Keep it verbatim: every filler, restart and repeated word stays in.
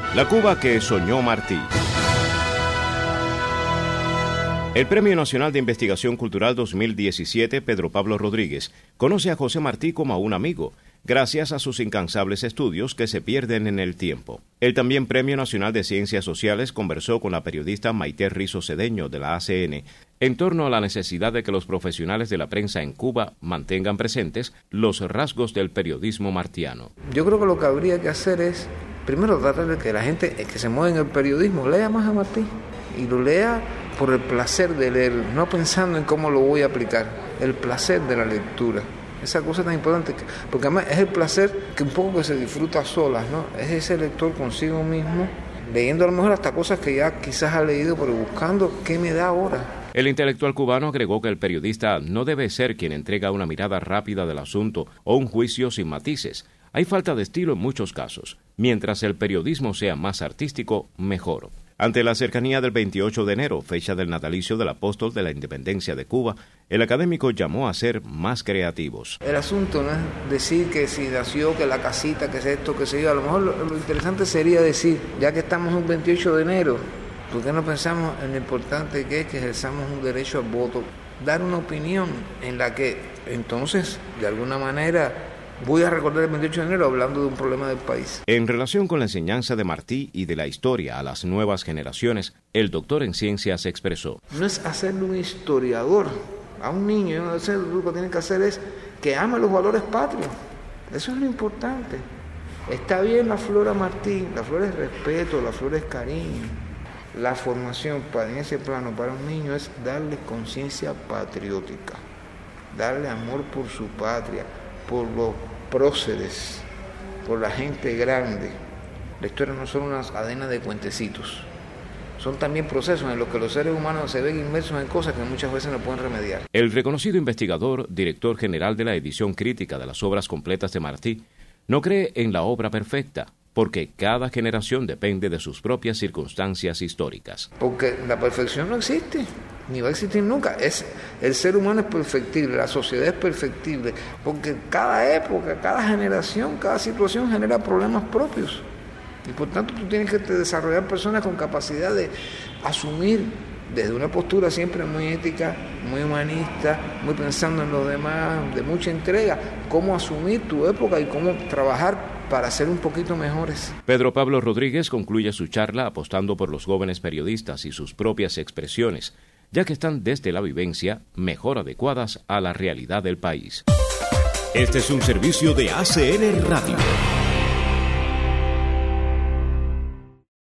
La Cuba que soñó Martí. El Premio Nacional de Investigación Cultural dos mil diecisiete, Pedro Pablo Rodríguez, conoce a José Martí como a un amigo, gracias a sus incansables estudios que se pierden en el tiempo. El también Premio Nacional de Ciencias Sociales conversó con la periodista Maite Rizo Cedeño de la A C N en torno a la necesidad de que los profesionales de la prensa en Cuba mantengan presentes los rasgos del periodismo martiano. Yo creo que lo que habría que hacer es, primero, tratar de que la gente que se mueve en el periodismo lea más a Martí y lo lea por el placer de leer, no pensando en cómo lo voy a aplicar, el placer de la lectura. Esa cosa tan importante, porque además es el placer que un poco que se disfruta a solas, ¿no? Es ese lector consigo mismo, leyendo a lo mejor hasta cosas que ya quizás ha leído, pero buscando qué me da ahora. El intelectual cubano agregó que el periodista no debe ser quien entrega una mirada rápida del asunto o un juicio sin matices. Hay falta de estilo en muchos casos. Mientras el periodismo sea más artístico, mejor. Ante la cercanía del veintiocho de enero, fecha del natalicio del apóstol de la independencia de Cuba, el académico llamó a ser más creativos. El asunto no es decir que si nació, que la casita, que es esto, que se yo. A lo mejor lo, lo interesante sería decir, ya que estamos un veintiocho de enero, ¿por qué no pensamos en lo importante que es que ejerzamos un derecho al voto? Dar una opinión en la que, entonces, de alguna manera, voy a recordar el veintiocho de enero hablando de un problema del país. En relación con la enseñanza de Martí y de la historia a las nuevas generaciones, el doctor en ciencias expresó: no es hacerle un historiador a un niño, lo que tiene que hacer es que ame los valores patrios. Eso es lo importante. Está bien la flor a Martí, la flor es respeto, la flor es cariño. La formación para, en ese plano para un niño es darle conciencia patriótica, darle amor por su patria, por los próceres, por la gente grande. La historia no son una cadena de cuentecitos, son también procesos en los que los seres humanos se ven inmersos en cosas que muchas veces no pueden remediar. El reconocido investigador, director general de la edición crítica de las obras completas de Martí, no cree en la obra perfecta, porque cada generación depende de sus propias circunstancias históricas. Porque la perfección no existe, ni va a existir nunca. Es, el ser humano es perfectible, la sociedad es perfectible, porque cada época, cada generación, cada situación genera problemas propios. Y por tanto tú tienes que desarrollar personas con capacidad de asumir desde una postura siempre muy ética, muy humanista, muy pensando en los demás, de mucha entrega, cómo asumir tu época y cómo trabajar para ser un poquito mejores. Pedro Pablo Rodríguez concluye su charla apostando por los jóvenes periodistas y sus propias expresiones, ya que están desde la vivencia mejor adecuadas a la realidad del país. Este es un servicio de A C N Radio.